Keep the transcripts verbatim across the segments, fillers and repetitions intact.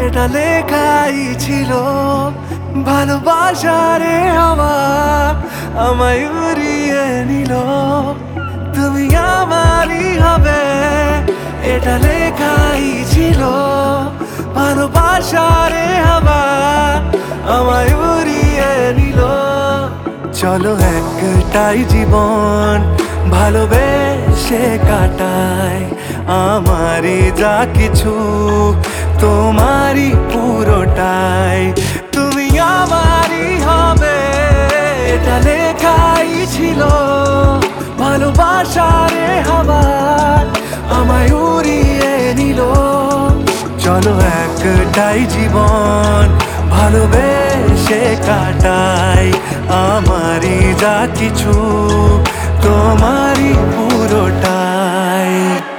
এটা লেখাই ছিল, ভালোবাসারে হাওয়া আমায় উড়িয়ে নিল। তুমি আমারই হবে, এটা লেখাই ছিল, ভালোবাসারে হাওয়া আমায় উড়িয়ে নিল। চলো একটাই জীবন ভালোবেসে কাটাই, আমারই যা কিছু তোমারই পুরোটাই। তুমি আমারই হবে, এটা লেখাই ছিল, ভালোবাসারে হাওয়া আমায় উড়িয়ে নিল। চলো একটাই জীবন ভালোবেসে কাটাই, আমারই যা কিছু তোমারই পুরোটাই।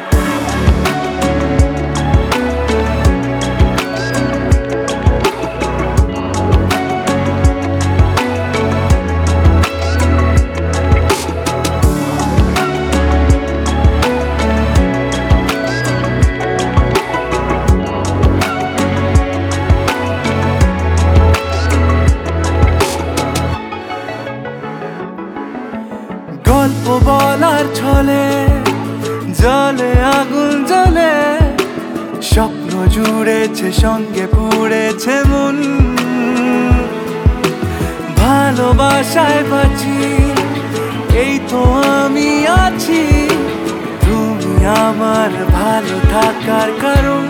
গল্প বলার ছলে জলে আগুন জ্বলে, স্বপ্ন জুড়েছে সঙ্গে পুড়েছে মন। ভালোবাসায় বাঁচি, এই তো আমি আছি, তুমি আমার ভালো থাকার কারণ।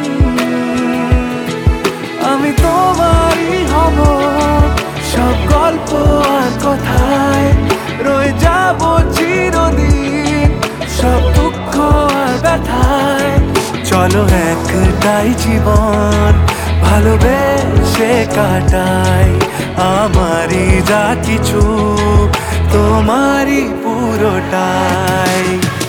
আমি তোমারই হব, সব গল্প আর কথায় রয়ে যাব চিরদিন, সব দুঃখ আর ব্যথায়। চলো একটাই জীবন ভালোবেসে কাটাই, আমারই যা কিছু তোমারই পুরোটাই।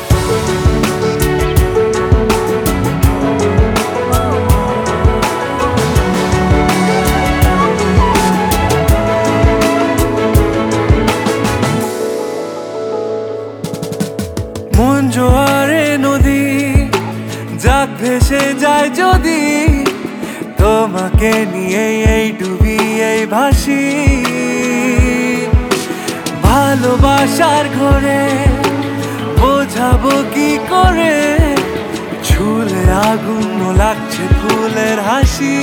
মন জোয়ারে নদী যাক ভেসে যায় যদি, তোমাকে নিয়ে এই ডুবি এই ভাসি। ভালোবাসার ঘরে বোঝাবো কি করে, ঝুলে আগুন লাগছে ফুলের হাসি।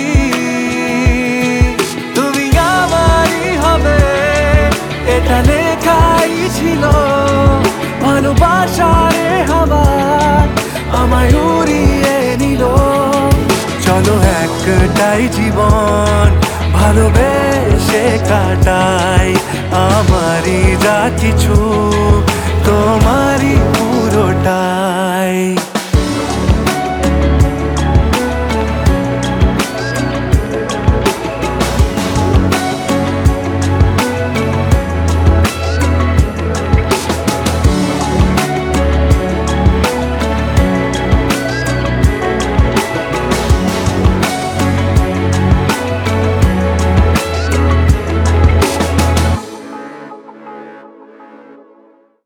তুমি আমারই হবে, এটা লেখাই ছিল, ভালোবাসারে হাওয়া আমায় উড়িয়ে নিল। চলো একটাই জীবন ভালোবেসে কাটাই, আমারই যা কিছু তোমার